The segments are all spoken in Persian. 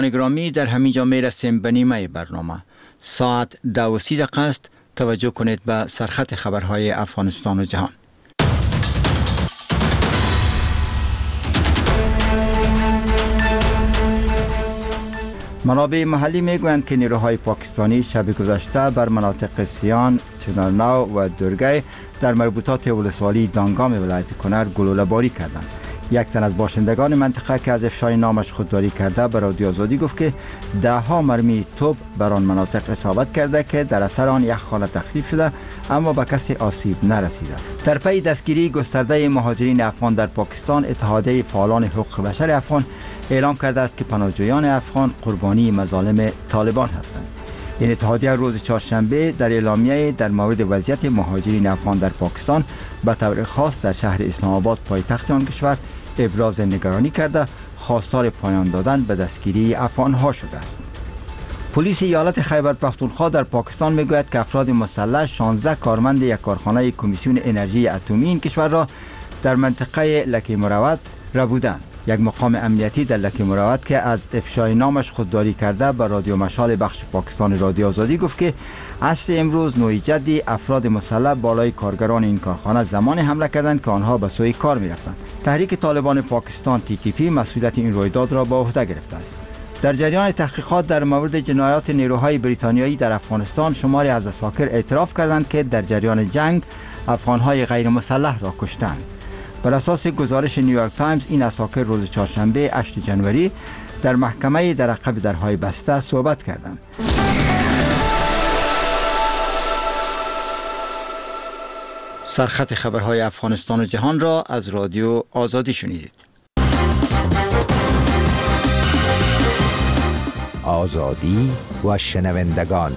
گرامی، در همینجا میرسیم به نیمه برنامه. ساعت 12:30 است. توجه کنید به سرخط خبرهای افغانستان و جهان. منابع محلی میگویند که نیروهای پاکستانی شب گذشته بر مناطق سیان، چنارنو و درگای در مربوطات ولسوالی دانگام ولایت کنر گلوله باری کردند. یک تن از باشندگان منطقه که از افشای نامش خودداری کرده به رادیو آزادی گفت که 10 مرمی توپ بر آن مناطق اصابت کرده که در اثر آن یک خانه تخریب شده اما به کسی آسیب نرسیده. در پی دستگیری گسترده مهاجرین افغان در پاکستان، اتحادیه فعالان حقوق بشر افغان اعلام کرده است که پناهجویان افغان قربانی مظالم طالبان هستند. این اتحادیه روز چهارشنبه در اعلامیه در مورد وضعیت مهاجرین افغان در پاکستان به طور خاص در شهر اسلام آباد پایتخت آن کشور ابراز نگرانی کرده خواستار پایان دادن به دستگیری افغان‌ها شده است. پلیس ایالت خیبر پختونخوا در پاکستان میگوید که افراد مسلح 16 کارمند یک کارخانه کمیسیون انرژی اتمی این کشور را در منطقه لکی مروت ربودند. یک مقام امنیتی در لکی مروت که از افشای نامش خودداری کرده به رادیو مشال بخش پاکستان رادیو آزادی گفت که عصر امروز نوعی جدی افراد مسلح بالای کارگران این کارخانه زمان حمله کردند که آنها به سوی کار می‌رفتند. تحریک طالبان پاکستان TTP مسئولیت این رویداد را به عهده گرفته است. در جریان تحقیقات در مورد جنایات نیروهای بریتانیایی در افغانستان، شماری از عساکر اعتراف کردند که در جریان جنگ افغان‌های غیر مسلح را کشتند. بر اساس گزارش نیویورک تایمز، این عساکر روز چهارشنبه 8 جنوری در محکمه در عقب درهای بسته صحبت کردند. سرخط خبرهای افغانستان و جهان را از رادیو آزادی شنیدید. آزادی و شنوندگان.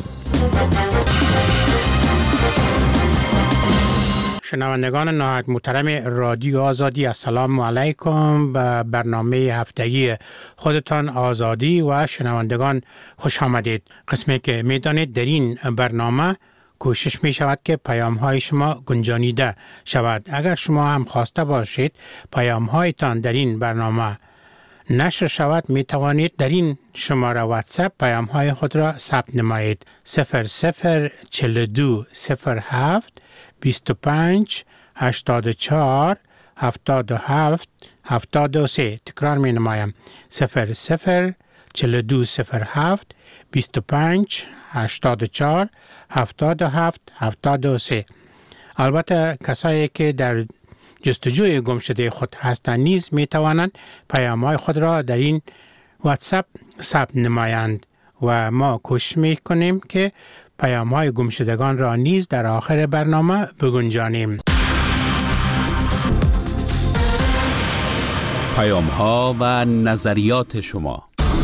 شنوندگان نهایت محترم رادیو آزادی، السلام علیکم. به برنامه هفتگی خودتان آزادی و شنوندگان خوش آمدید. قسمی که میدانید در این برنامه کوشش می شود که پیام های شما گنجانیده شود. اگر شما هم خواسته باشید پیام هایتان در این برنامه نشر شود، می توانید در این شماره واتساپ پیام های خود را ثبت نمایید. 0042 07 25 84 77 73. تکرار می نمایم. 0042 07 25 84 77 73. البته کسایی که در جستجوی گمشده خود هستند نیز می توانند پیام‌های خود را در این واتساپ ثبت نمایند و ما کوشش می کنیم که پیام‌های گمشدگان را نیز در آخر برنامه بگنجانیم. پیام‌ها و نظریات شما.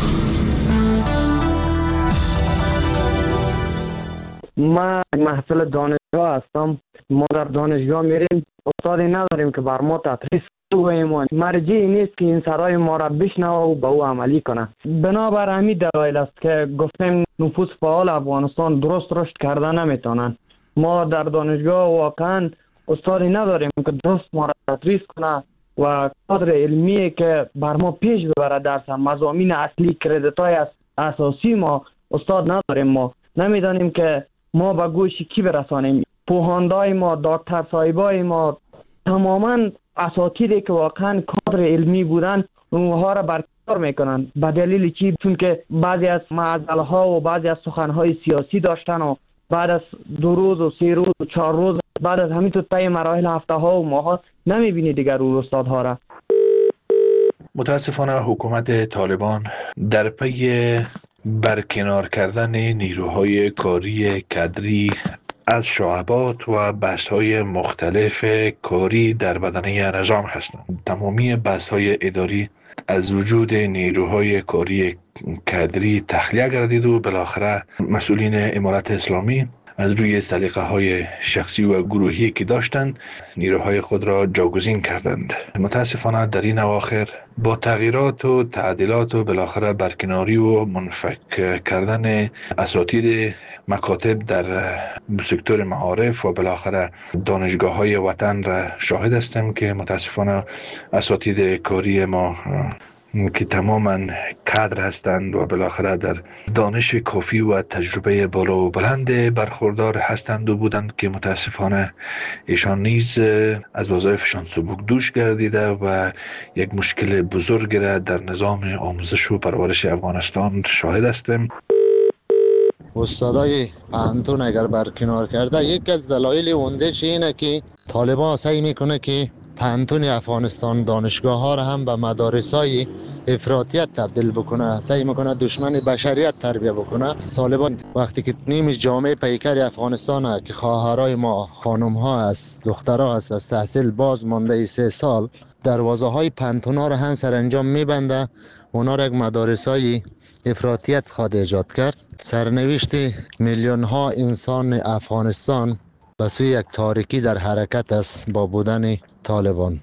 ما محصل دانشگاه هستم. ما در دانشگاه میریم، استادی نداریم که بر ما تدریس کنه. مرجعی نیست که این سرای ما را بشنوه و به او عملی کنه. بنابر همین دلایل است که گفتیم نفوذ فعال افغانستان درست رشد کرده نمیتونن. ما در دانشگاه واقعا استادی نداریم که درست ما را تدریس کنه و کادر علمی که بر ما پیش ببره درس مضامین اصلی کردیت‌های اساسی ما استاد نداریم. ما نمیدانیم که ما به گوش کی برسانیم. پوهاندای ما، دکتر صاحبای ما، تماما اساتیدی که واقعا کادر علمی بودن اونها را برکنار میکنن. به دلیل چی؟ چون که بعضی از معضله ها و بعضی از سخنهای سیاسی داشتن و بعد از 2 روز و 3 روز و 4 روز بعد از همین تو طی مراحل هفته ها و ماه ها نمیبینی دیگر اون استادها را. متاسفانه حکومت طالبان در پی برکنار کردن نیروهای کاری کادری از شعبات و بست‌های مختلف کاری در بدنه نظام هستند. تمامی بست‌های اداری از وجود نیروهای کاری کادری تخلیه گردید و بالاخره مسئولین امارت اسلامی از روی سلیقه‌های شخصی و گروهی که داشتند نیروهای خود را جاگزین کردند. متاسفانه در این اواخر با تغییرات و تعدیلات و بالاخره برکناری و منفک کردن اساتید مکاتب در سکتور معارف و بالاخره دانشگاه‌های وطن را شاهد هستیم که متاسفانه اساتید کاری ما که تماما کادر هستند و بالاخره در دانش کافی و تجربه بالا و بلند برخوردار هستند و بودند که متاسفانه ایشان نیز از وظایفشان سبک دوش گردیده و یک مشکل بزرگ را در نظام آموزش و پرورش افغانستان شاهد هستیم. استادای پانتون اگر برکنار کرده، یک از دلایل اوندهش اینه که طالبان سعی میکنه که پانتون افغانستان دانشگاه ها را هم به مدارس های افراطیت تبدیل بکنه، سعی میکنه دشمن بشریت تربیه بکنه. طالبان وقتی که نیم جامعه پیکر افغانستان که خواهرای ما خانم ها است، دخترها است، از تحصیل باز مانده 3 سال، دروازه های پانتون ها را هم سرانجام میبنده، اونا را یک مدارس های افراطیت خواهد ایجاد کرد. سرنوشت میلیون ها انسان افغانستان به سوی یک تاریکی در حرکت است با بودن طالبان.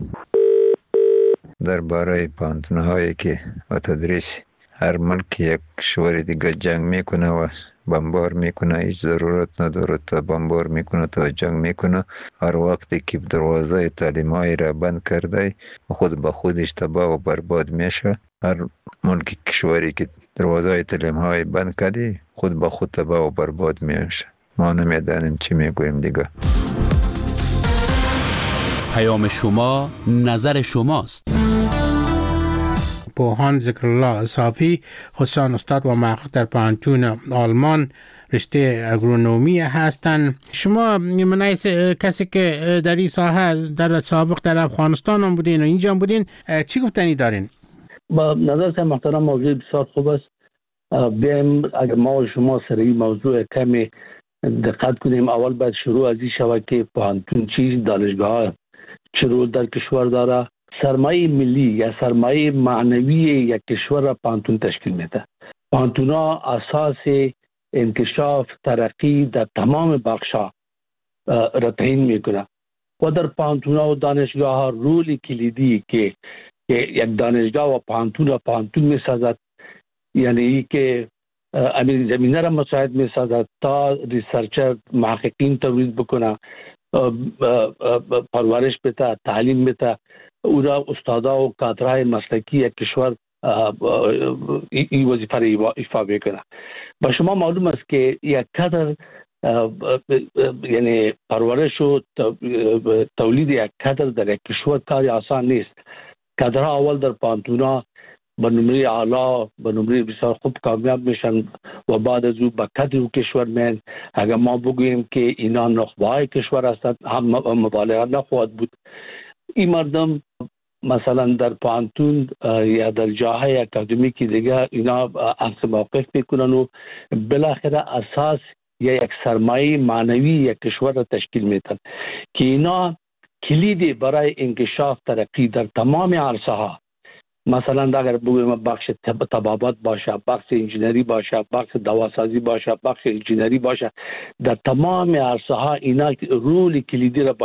درباره پانتون‌هایی که و تدریس هر ملک یک کشور دیگه جنگ میکنه و بمبار میکنه، هیچ ضرورت نداره تا بمبار میکنه تا جنگ میکنه. هر وقتی که دروازه تعلیم‌های را بند کرده خود به خودش تباه و برباد میشه. هر ملک کشوری که دروازه تعلیم‌های بند کرده خود به خود تباه و برباد میشه. ما نمیدانیم چی میگوییم دیگه. پیام شما نظر شماست. بوهان ذکرالله صافی، خصوصا استاد و محقق در پانتون آلمان رشته اگرونومی هستند. شما من کسی که در این ساحه در سابق در افغانستان هم بودین و اینجا هم بودین، چی گفتنی دارین؟ با نظر محترم موضوع بسیار خوب است. بیایم اگر ما و شما سر این موضوع کمی دقت کنیم. اول باید شروع از این شود که پانتون چیز، دانشگاه چه رول در کشور داره. سرمایه ملی یا سرمایه معنوی یک کشور را پانتون تشکیل میده. پانتون ها اساس انکشاف ترقی در تمام بخشا را تعیین میکنه و در پانتون ها و دانشگاه ها رول کلیدی که یک دانشگاه و پانتون میسازد، یعنی که امیر زمینه را مساعد میسازد تا ریسرچر محققین تولید بکنه، پرورش بده، تعلیم بده، او را استادا و کادرهای مسلکی یک کشور این وظیفه را ایفا بکنه. با شما معلوم است که یک کادر یعنی پرورش و تولید یک کادر در یک کشور کاری آسان نیست. کادرها اول در پانتونا به نمره اعلا، به نمره بسیار خوب کامیاب میشن و بعد از او به کادر کشور میان. اگر ما بگوییم که اینا نخبه‌های کشور هستند، هم مبالغه نخواهد بود. این مردم مثلا در پانتون یا در جاهای اکادمیکی دیگه اینا عکس موقف میکنن و بالاخره اساس یا یک سرمایه معنوی یک کشور را تشکیل میدن که اینا کلیدی برای انکشاف ترقی در تمام عرصه ها، مثلا اگر بگویم بخش طبابت باشه، بخش انجینری باشه، بخش دواسازی باشه، بخش انجینری باشه، در تمام عرصه ها اینا رول کلیدی را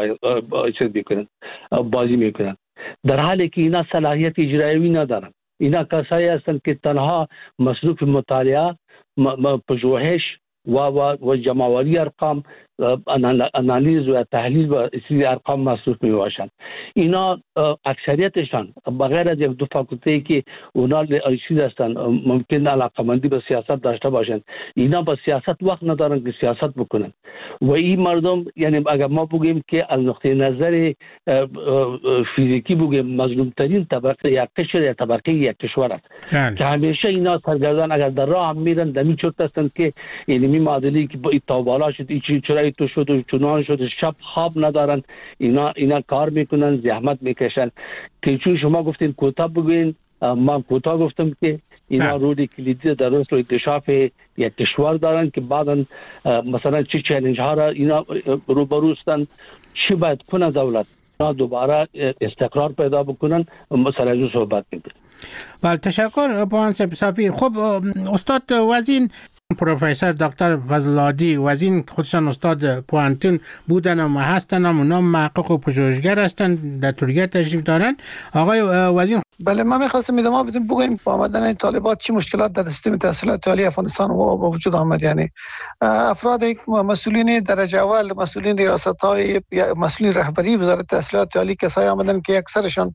بازی میکنن، در حالی که اینا صلاحیت اجرایی ندارن. اینا کسایی هستند که تنها مصروف مطالعه، پژوهش و جمع‌آوری ارقام، انالیز و تحلیل و اصلی ارقام مصروف می باشند. اینا اکثریتشان بغیر از یک دو فاکولته که اونا چیز هستند، ممکن علاقه‌مندی به سیاست داشته باشند، اینا با سیاست وقت ندارن که سیاست بکنن. و این مردم، یعنی اگر ما بگیم که از نقطه نظر فیزیکی بگیم مظلوم ترین طبقه یا قشر یا طبقه یک کشور است که همیشه اینا سرگردان اگر در راه هم میرن دمی چرت هستند که علمی معادلی که تا بالا شد، چرا تو شد و چنان شد، شب خواب ندارن، اینا کار میکنن، زحمت میکشن. که چون شما گفتین کوتاه بگوین، من کوتاه گفتم که اینا روی کلیدی در رشد و انکشاف یک کشور دارن که بعدا مثلا چه چالش ها را اینا روبرو هستند، چی باید کنه دولت اینا دوباره استقرار پیدا بکنن. مثلا صحبت میکنن. بله، تشکر بوهان صافی. خب استاد وزین پروفسور دکتر فضل‌الهادی وزین خودشان استاد پوانتون بودن و هستن، اونا محقق و پژوهشگر هستن، در ترکیه تشریف دارن. آقای وزین. بله، من می‌خواستم ادامه بدم بگویم با آمدن این طالبات چه مشکلات در سیستم تحصیلات عالی افغانستان با وجود آمد. یعنی افراد مسئولین درجه اول، مسئولین ریاست‌های، مسئولین رهبری وزارت تحصیلات عالی کسایی آمدن که اکثرشان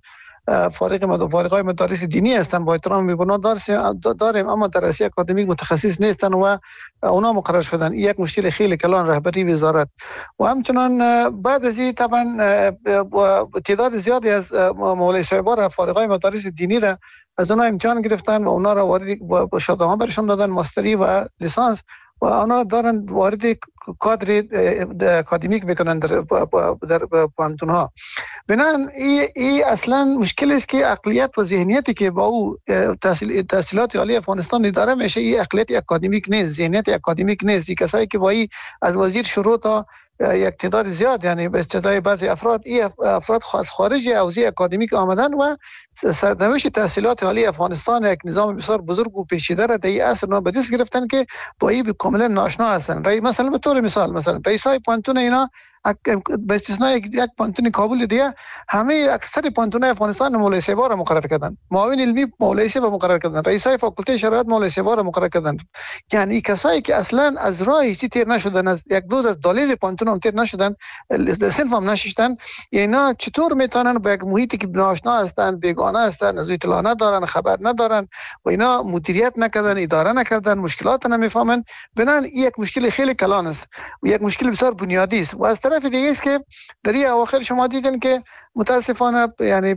فارغای مدارس دینی هستند، با احترام میبونه داریم، اما در رشته اکادمیک متخصص نیستن و اونا مقرر شدن. یک مشکل خیلی کلان رهبری وزارت. و همچنان بعد از این طبعا تعداد زیادی از مولای صاحبا را فارغای مدارس دینی را از اونا امتحان گرفتن و اونا را وارد شهادت‌ها برشان دادن، ماستری و لیسانس، و اونا دارن وارد کادر اکادمیک میکنن در پانتونها. بنابراین این اصلا مشکل است که عقلیت و ذهنیتی که با او تحصیلات عالی افغانستان داره میشه، این عقلیت اکادمیک نیست، ذهنیت اکادمیک نیست. کسایی که با این از وزیر شروع تا یک تعداد زیاد، یعنی به استدلال بعضی افراد، این افراد از خارج حوزه اکادمیک آمدن و سرنوشت تحصیلات عالی افغانستان، یک نظام بسیار بزرگ و پیچیده را در این عصر به دست گرفتن که با این کاملا ناآشنا هستند. مثلا به طور مثال، مثلا رئیسای پانتون اینا به استثنای یک پانتون کابل دیگه، همه اکثر پانتون‌های افغانستان مولای صاحبا را مقرر کردن، معاون علمی مولای صاحب مقرر کردن، رئیسای فاکولته شرایط مولای صاحبا را مقرر کردن. یعنی کسایی که اصلا از راه چی تیر نشدن، از یک دوز از دالیز پانتون هم تیر نشدن، صنف هم نشستن، اینا چطور میتونن با یک محیطی که ناآشنا هستند، بیگانه هستند، از اطلاع ندارن، خبر ندارن و اینا مدیریت نکردن، اداره نکردن، مشکلات نمیفهمن. بنابراین یک مشکل خیلی کلان است و یک مشکل بسیار بنیادی است. و از طرف دیگه است که در این اواخر شما دیدین که متاسفانه یعنی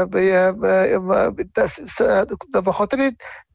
به خاطر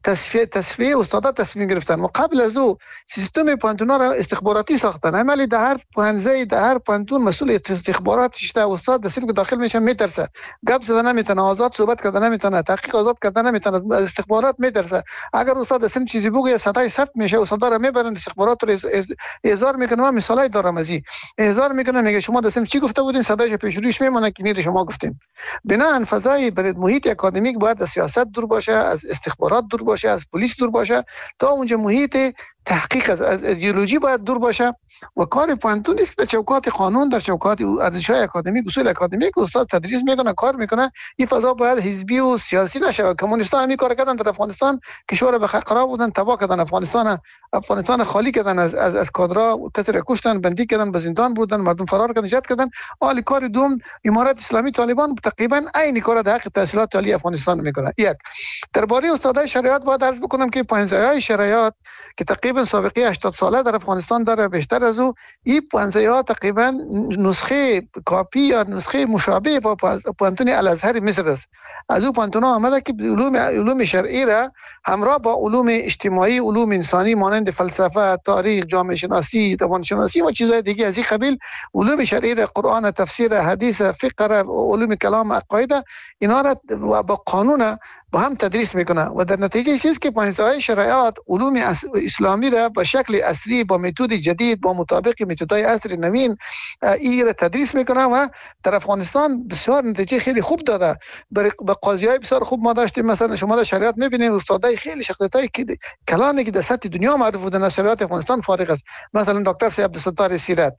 تصفیه استادا تصمیم گرفتن و قبل از او سیستم پانتونا را استخباراتی ساختن. عملی در هر پانزه در هر پانتون مسئول استخباراتش ده، استاد دستیم که داخل میشه میترسه، گپ زدن نمیتونه، آزاد صحبت کردن نمیتونه، تحقیق آزاد کردن نمیتونه، از استخبارات میترسه. اگر استاد دستیم چیزی بگه صدای ثبت میشه، استادا را میبرن استخبارات رو احضار میکنه. من مثالای دارم از این احضار میکنه، میگه شما دستیم چی گفته بودین، صدایش پیش روش میمونه که نیر شما گفتیم. بنابراین فضای برای محیط اکادمیک باید از سیاست دور باشه، از استخبارات دور باشه، از پلیس دور باشه، تا اونجا محیط تحقیق از ایدئولوژی باید دور باشه. و کار پانتون نیست در چوکات قانون، در چوکات ارزش‌های اکادمیک، اصول اکادمیک استاد تدریس میکنه، کار میکنه. این فضا باید حزبی و سیاسی نشه. کمونیست‌ها همین کار کردن در افغانستان، کشور به خراب بودن، تباه کردن افغانستان خالی کردن از کادرها، کسی را کشتن، بندی کردن، به زندان بردن، مردم فرار کردن، نجات کردن. حالی کار دوم امارت اسلامی طالبان تقریبا عین کار در حق تحصیلات عالی افغانستان میکنه. یک درباره استادای شریعت باید عرض بکنم که پنجه‌های شریعت که تقریبا سابقه 80 ساله در افغانستان داره، بیشتر از او این پنجه‌ها تقریبا نسخه کاپی یا نسخه مشابه با پانتون الازهر مصر است. از او پانتون‌ها آمده که علوم شرعی را همراه با علوم اجتماعی، علوم انسانی مانند فلسفه، تاریخ، جامعه شناسی، زبان شناسی و چیزهای دیگه از این قبیل، علوم شرعی را، قرآن، تفسیر، حدیث، فقه را، علوم کلام، عقاید، اینا را با قانون با هم تدریس میکنه. و در نتیجه چیزی که پانزه‌های شرایط علوم اسلامی را به شکل اصلی، با متد جدید، با مطابق متدهای عصر نوین این را تدریس میکنه و در افغانستان بسیار نتیجه خیلی خوب داده. به قاضیای بسیار خوب ما داشتیم. مثلا شما در شریعت میبینید استادای خیلی شخصیتای کلانی که در سطح دنیا معروف بودن از شریعت افغانستان فارغ است. مثلا دکتر سید عبدالستار سیرت،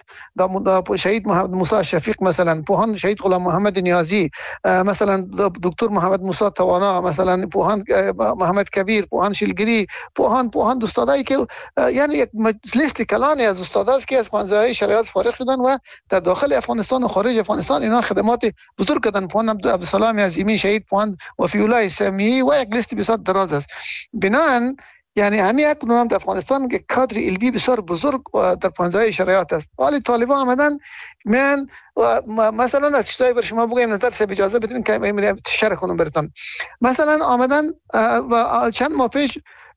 شهید محمد موسی شفیق، مثلا پوهان شهید غلام محمد نیازی، مثلا دکتر محمد موسی توانا، مثلا پوهان محمد کبیر، پوهان شیلگری، پوهان استادایی که یعنی یک لیست کلانی از استاداست که از پنجه‌های شریعت فارغ شدن و در داخل افغانستان و خارج افغانستان اینا خدمات بزرگ کردن. پوهان عبدالسلام عظیمی شهید، پوهان وفی الله سمیعی و یک لیست بسیار دراز است. بنابراین یعنی همین یک نام در افغانستان که کادر علمی بسیار بزرگ در پنجه‌های شریعت است. حالی طالبان آمدن من مثلا از چیزایی بر شما بگم نظر سه اجازه بدین که شرح کنم براتون. مثلا آمدن و چند ماه پیش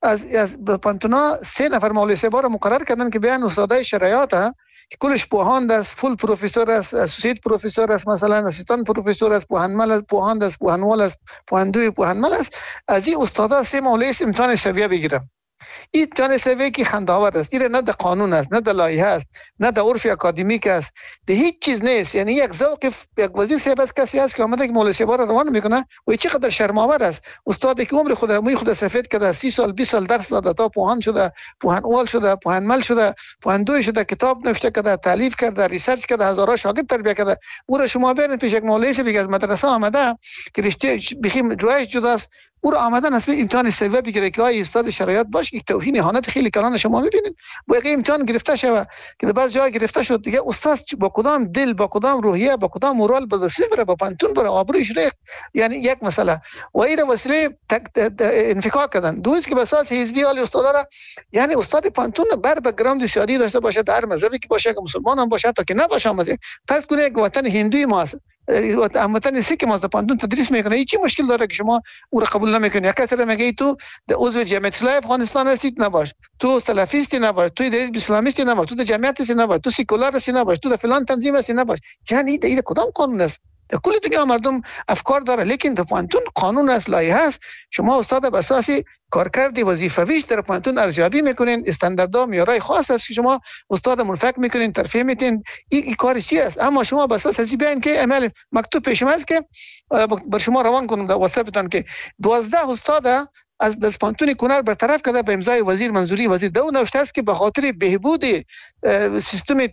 از پانتونا 3 نفر مولوی صاحبا را مقرر کردن که بیان استادای شریعت که کلش پوهان است، فول پروفسور است، اسوسییت پروفسور است، مثلا اسیستانت پروفسور است، پوهنمل است، پوهاند است، پوهنوال است، پوهندوی پوهنمل است. از این استادا 3 مولوی امتحان سویه بگیرن. این امتحان سویه که خنده‌آور است. این نه در قانون است، نه در لایحه است، نه در عرف اکادمیک است، ده هیچ چیز نیست. یعنی یک ذوق یک وزیر صاحب است، کسی است که آمده که مولوی صاحب را روان میکنه و چقدر شرم‌آور است. استادی که عمر خود سفید کرده، 30 سال 20 سال درس داده تا پوهان شده، پوهنوال شده، پوهنمل شده، پوهندوی شده، کتاب نوشته کرده، تالیف کرده، ریسرچ کرده، هزارها شاگرد تربیت کرده. او را شما بیارین پیش یک مولوی صاحب از مدرسه آمده که رشته بخیم جوایش جداست، او رو آمدن اصلا امتحان سوم بگیره که آیا استاد شرایط باش. یک توهین اهانت خیلی کلان شما میبینید. با یک امتحان گرفته شود که بعض جای گرفته شد دیگه استاد با کدام دل، با کدام روحیه، با کدام مورال به صفر با پانتون بر آبروش ریخت. یعنی یک مسئله و این وسیله انفکاک کردن. دوست که به اساس حزبی حال استاد را، یعنی استاد پانتون بر بک‌گراند سیاسی داشته باشه، در مذهبی که باشه، که مسلمان هم باشه، تا که نباشه مزه. فرض کنید یک وطن هندوی ماست، وطن سیک ماست، پانتون تدریس میکنه، هیچ مشکل داره که شما او را قبول نمیکنی؟ یک کسی میگه تو عضو جمعیت اسلامی افغانستان هستید نباش، تو سلفیستی نباش، تو حزب اسلامیستی نباش، تو جمعیت اسلامی نباش، تو سکولار هستی نباش، تو فلان تنظیم هستی نباش. یعنی این کدام قانون است؟ در کل دنیا مردم افکار داره، لیکن در پانتون قانون است، لایحه است. شما استاد به اساس کارکرد وظیفویش در پانتون ارزیابی میکنین، استانداردها معیارهای خاص است که شما استاد منفک میکنین، ترفیع میتین. این کار چی است؟ اما شما به اساس ازی بیان که عمل مکتوب پیشم است که بر شما روان کنم در واتساپتان که 12 استاد از پانتون کنر برطرف کرده به امضای وزیر منظوری وزیر. دو نوشته است که به خاطر بهبود سیستم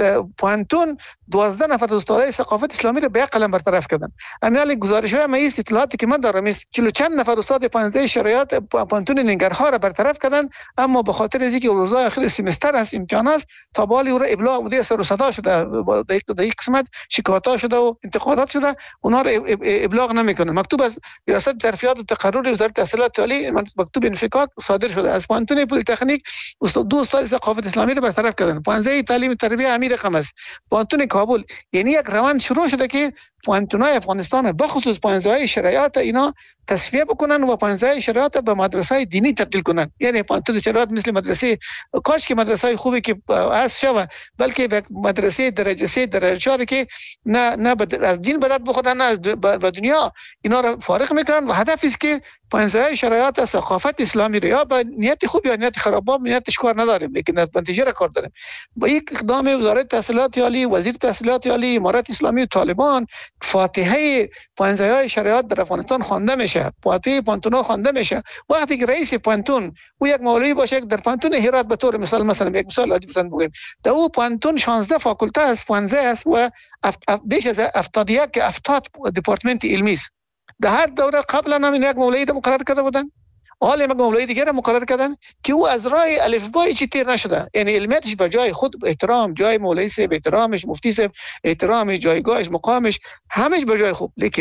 پانتون 12 نفر استادای ثقافت اسلامی را به قلم برطرف کردن. امیال گزارش‌های من اطلاعاتی که من دارم است 40 چند نفر استاد 15 شرایط پانتون ننگرهار را برطرف کردن، اما به خاطر اینکه روزهای آخر سمستر است، امتحان است، تا بالی او را ابلاغ بوده، سر و صدا شده، در یک قسمت شکایات شده و انتقادات شده، اونها را ابلاغ نمیکنن. مکتوب از ریاست ترفیعات و تقرر وزارت اطلاعات عالی مکتوب انفکاک صادر شده. از پانتون پلی تکنیک دو استاد ثقافت اسلامی را برطرف کردن. 15 تعلیم تربیت امیر رقم است. پانتون کابل، یعنی یک روند شروع شده که پانتونای افغانستان بخصوص 15 شرایط اینا تصفیه بکنن و 15 شرایط به مدرسه دینی تبدیل کنن. یعنی 15 شرایط مثل مدرسه، کاش که مدرسه خوبی که از شوه، بلکه به مدرسه درجه 3 درجه 4 که نه از دین بلد بخورن، نه از دنیا، اینا را فارغ میکنن و هدف است که 15 شرایط ثقافت اسلامی رو یا به نیت خوب یا نیت خراب، با نیتش کار نداریم، لیکن نتیجه را کار داریم. با یک اقدام وزارت تحصیلات عالی، وزیر تحصیلات عالی، امارت اسلامی و طالبان، فاتحه 15 شرایط در افغانستان خوانده میشه، فاتحه پانتونا خوانده میشه. وقتی که رئیس پانتون او یک مولوی باشه در پانتون هرات، به طور مثلا یک مثال عادی بزنم بگیم، در او پانتون 16 فاکولته است، 15 است و بیش از 70 دپارتمنت علمی است. در هر دوره قبلا هم یک مولوی را مقرر کرده بودن، حالا یک مولوی دیگر را مقرر کردن که او از راه الفبای چی تیر نشده، یعنی علمیتش به جای خود احترام، جای مولوی صاحب احترامش، مفتی صاحب احترام، جایگاهش، مقامش، همش به جای خوب، لیکن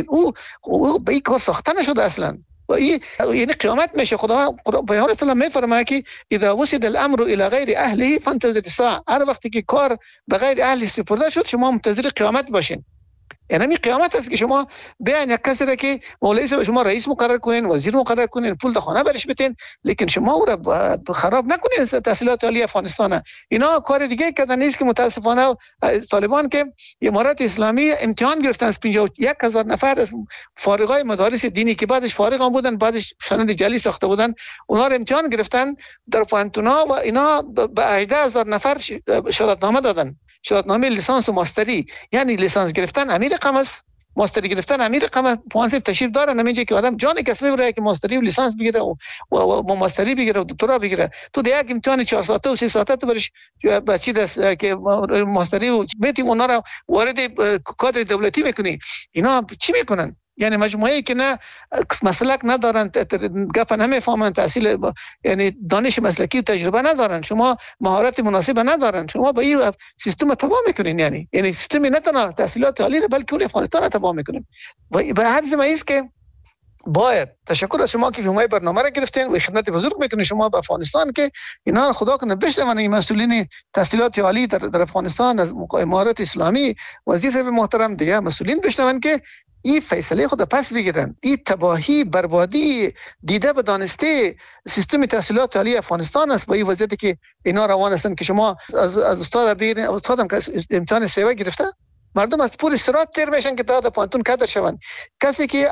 او به این کار ساخته نشده اصلا. و این یعنی قیامت میشه. خدا پیامبر اسلام میفرماید که اذا وسد الامر الى غیر اهله فانتظر الساعه، هر وقتی که کار به غیر اهل سپرده شد شما منتظر قیامت باشین. یعنی می قیامت است که شما بیان یک کسی را که مولوی صاحب شما رئیس مقرر کنین، وزیر مقرر کنین، پول در خانه برش بتین، لیکن شما او را خراب نکنین. تحصیلات عالی افغانستان اینا کار دیگه کردن نیست که متاسفانه طالبان که امارت اسلامی امتحان گرفتن از 51,000 نفر از فارغای مدارس دینی که بعدش فارغ هم بودن، بعدش سند جعلی ساخته بودن، اونها را امتحان گرفتن در پانتونا و اینا به 18,000 نفر شهادتنامه دادن، شهادتنامه لیسانس و ماستری. یعنی لیسانس گرفتن امیر رقم است، ماستری گرفتن امیر رقم است. پوانسیب تشریف داره نمیگه که آدم جان کسب بره که ماستری و لیسانس بگیره و ماستری بگیره و دکترا بگیره. تو در یک امتحان 4 ساعته و 3 ساعته تو برش بچی دست که ماستری و بیتی اونا را وارد کادر دولتی میکنی. اینا چی میکنن؟ یعنی مجموعه‌ای که نه مسلک ندارن، گپ نمیفهمن، تحصیل یعنی دانش مسلکی و تجربه ندارن، شما مهارت مناسب ندارن، شما با این سیستم تباه میکنین. یعنی سیستم نه تنها تحصیلات عالی بلکه کل افغانستان تباه میکنین. و به هر زمینه است که باید تشکر از شما که شما برنامه را گرفتین و خدمت بزرگ میکنین شما به افغانستان که اینا خدا کنه بشنون. این مسئولین تحصیلات عالی در افغانستان از امارت اسلامی، وزیر صاحب محترم، دیگه مسئولین بشنون که این فیصله خود پس بگیرن. این تباهی، بربادی دیده به دانسته سیستم تحصیلات عالی افغانستان است با این وضعیتی که اینا روان هستن که شما از استاد بگیرین. استادم که امتحان سیوه گرفته، مردم از پول سرات تیر میشن که تا پانتون کادر شوند. کسی که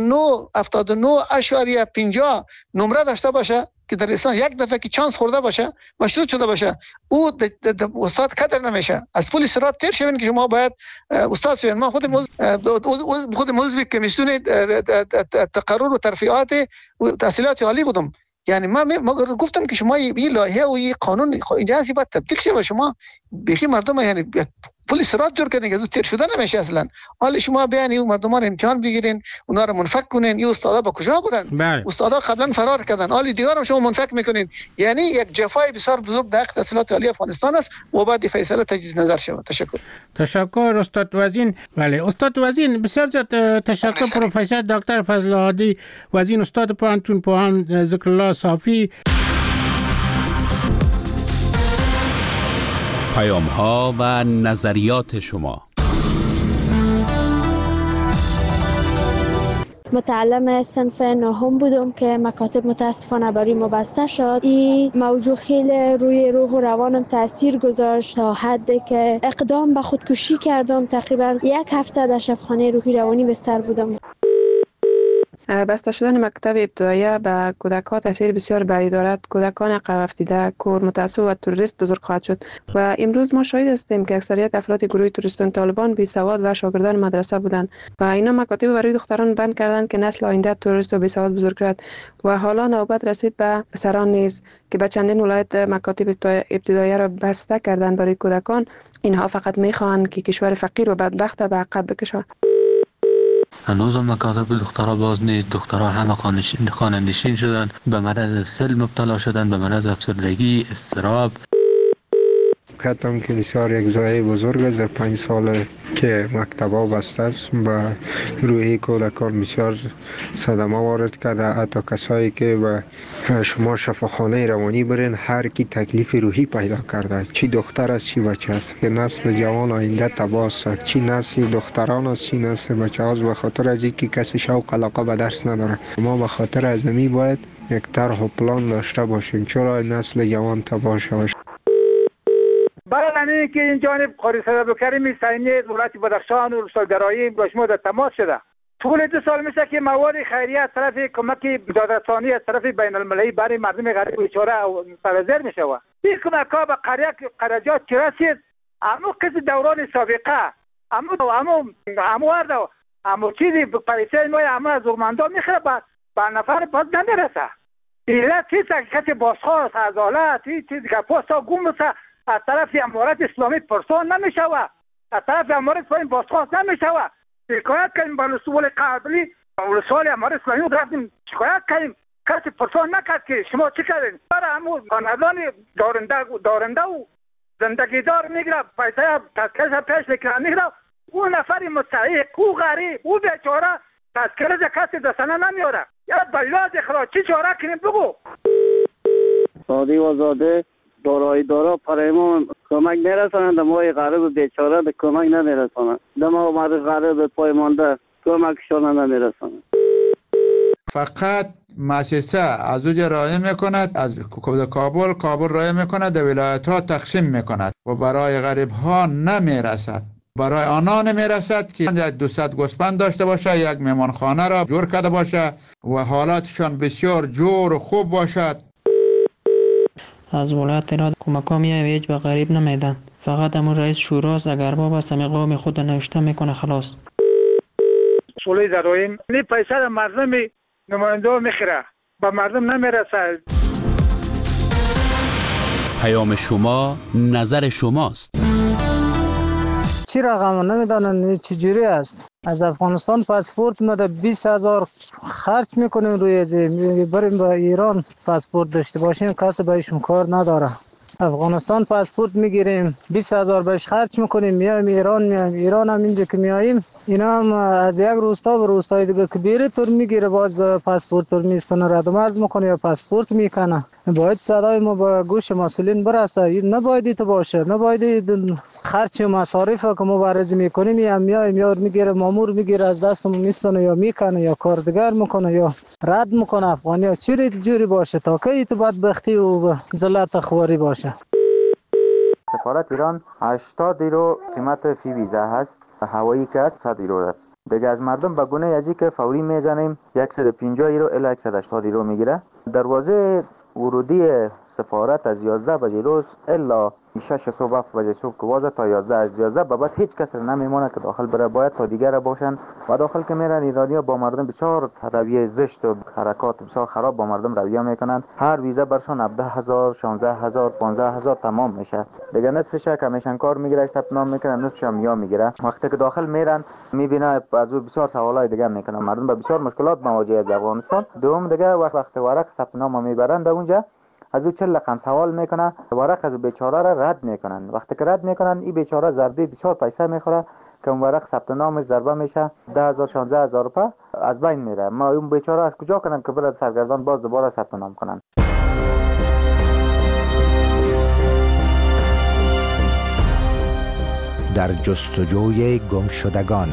79.50 نمره داشته باشه که در لیسانس یک دفعه که چانس خورده باشه، مشروط شده باشه، او استاد کادر نمیشه. از پول سرات تیر شوین که شما باید استاد شوین. ما خود موضوع کمیسیون تقرر و ترفیعات و تحصیلات عالی بودم. یعنی ما گفتم که شما این لایحه و این قانون اینجا باید تبدیل شه و شما بخی مردم یعنی پل صراط جور کردین که از تیر شدن نمیشه اصلا. حالا شما بیان این مردمان امتحان بگیرین، اونا رو منفک کنین، این استادا با کجا برن؟ استادا قبلا فرار کردن، حالا دیگه هم شما منفک میکنین. یعنی یک جفای بسیار بزرگ در حق تحصیلات عالی افغانستان است و بعد فیصله تجدید نظر شود. تشکر استاد وزین. بله استاد وزین، بسیار زیاد تشکر پروفسور دکتر فضل هادی وزین، استاد پوهنتون پوهان ذکرالله صافی. پیام ها و نظریات شما. متعلم صنف نهم بودم که مکاتب متاسفانه برای ما بسته شد. این موضوع خیلی روی روح و روانم تاثیر گذاشت تا حدی که اقدام به خودکشی کردم. تقریبا 1 هفته در شفاخانه روحی روانی بستر بودم. بسته شدن مکتب ابتدایی به کودکان تاثیر بسیار بدی دارد. کودکان عقب افتاده، کور، متعصب و تروریست بزرگ خواهد شد و امروز ما شاهد هستیم که اکثریت افراد گروه تروریستان طالبان بی سواد و شاگردان مدرسه بودند و اینا مکاتب برای دختران بند کردند که نسل آینده تروریست و بی سواد بزرگ کرد و حالا نوبت رسید به پسران نیز که به چندین ولایت مکاتب ابتدایی را بسته کردند برای کودکان. اینها فقط میخواهند که کشور فقیر و بدبخت به عقب بکشند. هنوز مکاتب دخترها باز نیست. دخترها همه خانه‌نشین شدن، به مرض سل مبتلا شدن، به مرض افسردگی، اضطراب. کتم که بسیار یک ضایعه بزرگ است. در 5 سال که مکتب‌ها بسته است به روحی کودکان بسیار صدمه وارد کرده. حتی کسایی که به شما شفاخانه روانی برین، هر کی تکلیف روحی پیدا کرده، چی دختر است چی بچه است، که نسل جوان آینده تباه است. چی نسل دختران است چی نسل بچه است، به خاطر از اینکه کسی شوق علاقه به درس نداره. ما به خاطر ازمی باید یک طرح و پلان داشته باشیم چرا نسل جوان تباه شود. برای همین که این جانب قاری صدابکریم سینی ولایت بدخشان و روستای درایی با شما در تماس شده. طول 2 سال میشه که مواد خیریه از طرف کمک دادرسانی از طرف بین المللی برای مردم غریب و بیچاره سرازیر میشه. این کمک ها به قریجات که رسید، اما کسی دوران سابقه اما چیزی پریسه ما اما از ارماندا میخوره به نفر باز نمیرسه. ایره چیز کسی بازخواست از حالت چیزی که پاستا گم بسه از طرف امارت اسلامی پرسان نمیشوه، از طرف امارت اسلامی بازخواست نمیشوه. شکایت کردیم به رسول قبلی، رسول امارت اسلامی رفتیم شکایت کردیم، کسی پرسان نکرد که شما چی کردین. برای همون خاندان دارنده و زندگی دار میگیره، پیسه تذکرش پیش میکنه میگیره. اون نفری مستحق، او غریب، او بیچاره تذکرش کسی دستانه نمیاره. یا بلاز اخراج چی چاره کنیم بگو. سادی و زاده دارایی دارا برای ما کمک نرسانند، ما غریب بیچاره به کمک نمیرسانند. ما مرد غریب پای مانده کمکشان نمیرسانند. فقط مؤسسه از اوج رای میکند، از کابل رای میکند، در ولایت ها تقسیم میکند و برای غریب ها نمیرسد. برای آنها نمیرسد که 200 گوسفند داشته باشه، یک مهمانخانه را جور کرده باشه و حالاتشان بسیار جور و خوب باشد. از ولایت ایران کمک ها میایه و هیچ به غریب نمیدن. فقط همون رئیس شوراست، اگر باب است همی قوم خود نوشته میکنه خلاص. سولی داریم این پیسه در مردم نماینده میخیره، به مردم نمیرسه. پیام شما نظر شماست. چی رقم نمیدانن چجوری است. از افغانستان پاسپورت ما 20,000 خرج میکنیم روی ازی بریم به ایران پاسپورت داشته باشیم، کسی بهشون کار نداره. افغانستان پاسپورت میگیریم 20,000 بهش خرج میکنیم، میایم ایران هم اینجا که میاییم اینا هم از یک روستا به روستای دیگه که بیره تور میگیره، باز پاسپورت تور میستانه، رد و مرز میکنه یا پاسپورت میکنه. باید صدای ما به گوش مسئولین برسه. نباید ایت باشه، نباید خرچ و مصارف که ما بررسی میکنیم یا میایم یا میگیره مامور میگیره از دستمون میستانه یا میکنه یا کاردگر میکنه یا رد میکنه. افغانی ها چی جوری باشه تا که ایت بدبختی و ذلت خواری باشه. سفارت ایران 80 یورو قیمت فی ویزا هست، هوایی که هست 100 یورو است. دیگه از مردم به گونه ازی که فوری میزنیم 150 یورو الی 180 یورو میگیره. دروازه ورودی سفارت از 11 بجه روز الا 6 صبح 7 بجه صبح که وازه تا 11 از 11 بعد هیچ کس نمیمونه که داخل بره، باید تا دیگر باشن و داخل که میرن ایرانی‌ها با مردم بسیار رویه زشت و حرکات بسیار خراب با مردم رویه میکنن. هر ویزا برشان 17000 16000 15000 تمام میشه دیگه. نصفش کمیشن کار میگیره ثبت نام میکنه، نصفش هم یا میگیره. وقتی که داخل میرن میبینه از بسیار سوالای دیگه میکنن، مردم با بسیار مشکلات مواجه از افغانستان. دوم دیگه وقتی ورق ثبت نام میبرن اونجا از او 40 رقم سوال میکنه، ورق از بیچاره را رد میکنن. وقتی که رد میکنن این بیچاره ضربه بسیار پیسه میخوره که اون ورق ثبت نامش ضربه میشه 10000 16000 روپیه از بین میره. ما اون بیچاره از کجا کنن که برای سرگردان باز دوباره ثبت نام کنن؟ در جستجوی گمشدگان.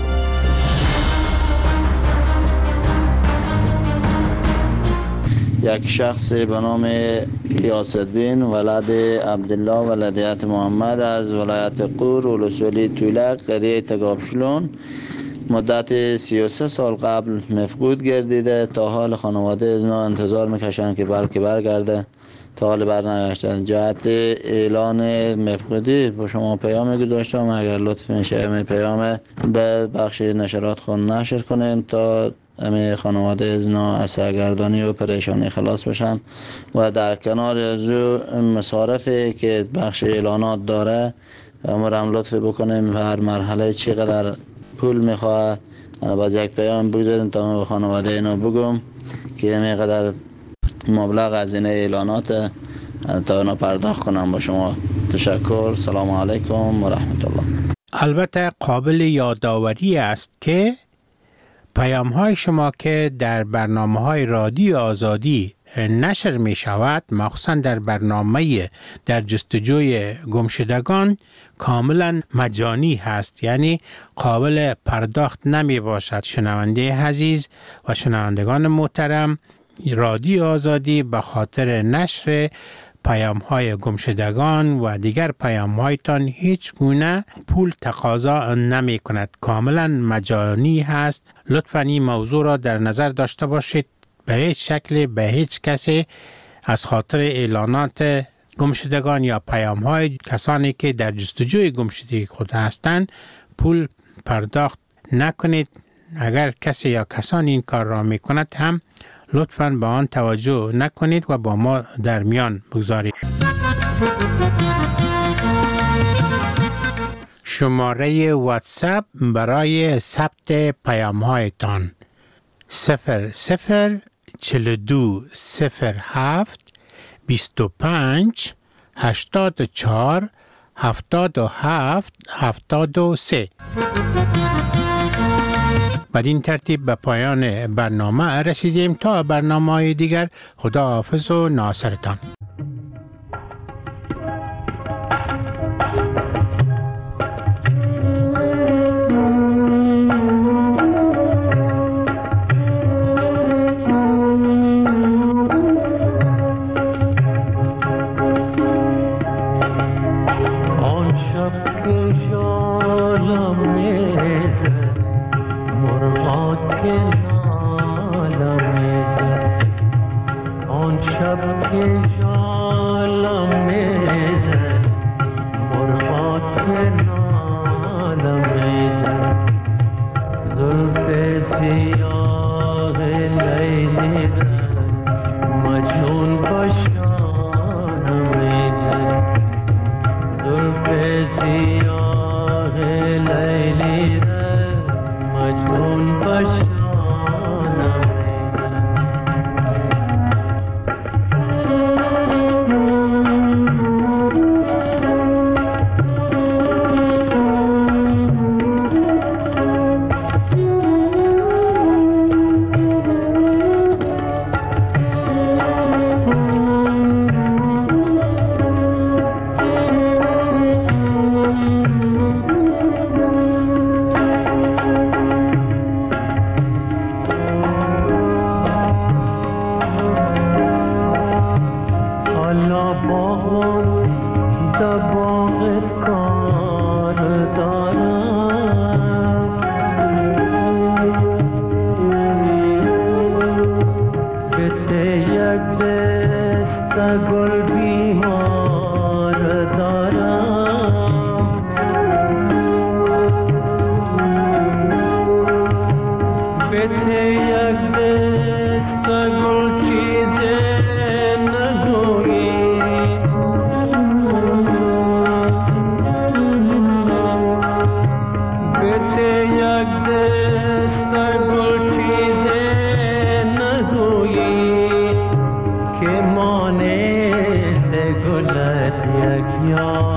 یک شخص به نام غیاث‌الدین ولد عبدالله ولدیت محمد از ولایت قور ولسوالی تولک قریه تگابشلون مدت 33 سال قبل مفقود گردیده. تا حال خانواده از ما انتظار میکشند که بلکه برگرده، تا حال برنگشته. جهت اعلان مفقودی با شما پیام گذاشتم، اگر لطف میشه می پیام به بخش نشرات خود نشر کنین تا همه خانواده از از سرگردانی و پریشانی خلاص بشن و در کنار از مصارفی که بخش اعلانات داره هم لطف بکنیم هر مرحله چقدر پول میخواه. انا باز یک پیام بگذاریم تا به خانواده اینو بگم که اینقدر مبلغ از این اعلانات تا اینا پرداخت کنم. با شما تشکر. سلام علیکم و رحمت الله. البته قابل یادآوری است که پیام های شما که در برنامه های رادیو آزادی نشر می شود، مخصوصا در برنامه در جستجوی گمشدگان، کاملا مجانی هست، یعنی قابل پرداخت نمی باشد. شنونده عزیز و شنوندگان محترم، رادیو آزادی به خاطر نشر پیام های گمشدگان و دیگر پیام هایتان هیچ گونه پول تقاضا نمی کند، کاملا مجانی هست. لطفاً این موضوع را در نظر داشته باشید. به هیچ شکل به هیچ کسی از خاطر اعلانات گمشدگان یا پیام های کسانی که در جستجوی گمشدگی خود هستند پول پرداخت نکنید. اگر کسی یا کسانی این کار را می کند هم لطفاً به آن توجه نکنید و با ما در میان بگذارید. شماره واتساپ برای ثبت پیام هایتان 004207 25 84 77 73. بدین ترتیب به پایان برنامه رسیدیم. تا برنامه دیگر، خداحافظ و ناصرتان. گل بیمار دولت یک یار